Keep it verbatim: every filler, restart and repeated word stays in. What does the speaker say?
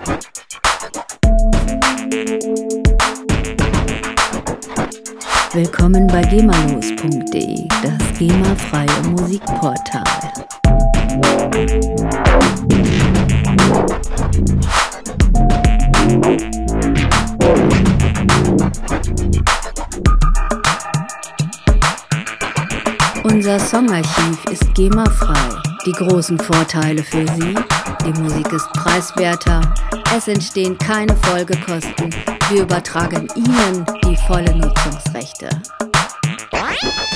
Willkommen bei gemalos punkt de, das GEMA-freie Musikportal. Unser Songarchiv ist GEMA-frei. Die großen Vorteile für Sie: die Musik ist preiswerter, es entstehen keine Folgekosten, wir übertragen Ihnen die volle Nutzungsrechte.